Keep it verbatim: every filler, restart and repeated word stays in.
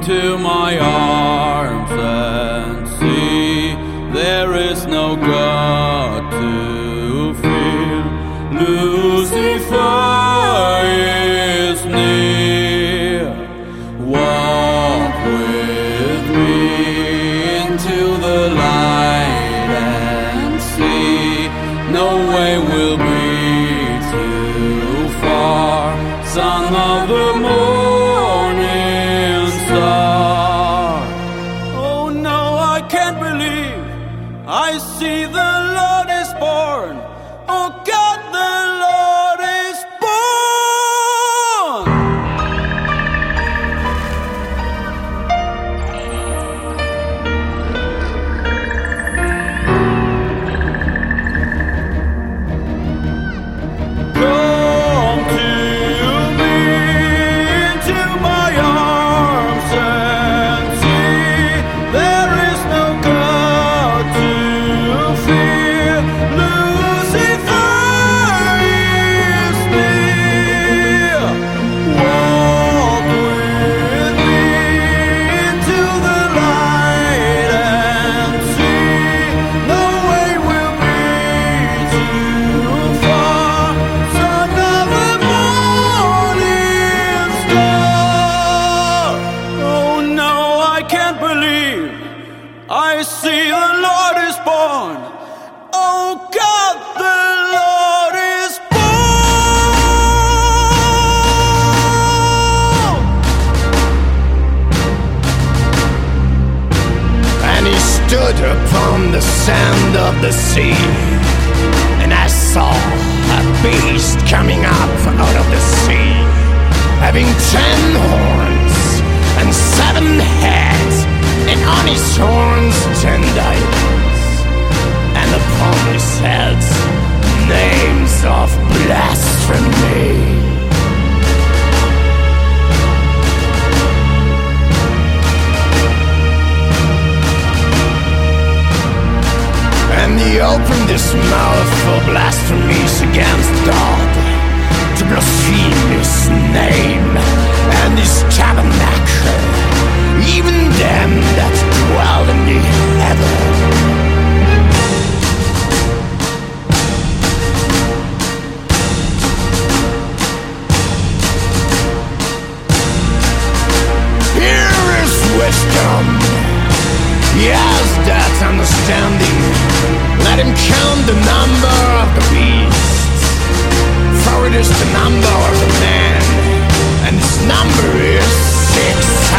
into my arms and see there is no God to fear. Lucifer is near. Walk with me into the light and see no way will be too far. Son of the morning star. Oh no, I can't believe I see the Lord is born. Oh God, the Lord is born. Come to me into my arms and see there is no God to fear. Lucifer is near. Walk with me into the light and see no way will be too far. Son of the morning star. Oh no, I can't believe I see the Lord is born. Oh God, the Lord is born. And he stood upon the sand of the sea, and I saw a beast coming up out of the sea, having ten horns and seven heads, and on his horns ten diamonds, and upon his heads names of blasphemy. And he opened his mouth for blasphemies against God, to blaspheme his name and his tabernacle, even them that dwell in the heaven. Here is wisdom. He has that understanding. Let him count the number of the beast, for it is the number of the man, and his number is six.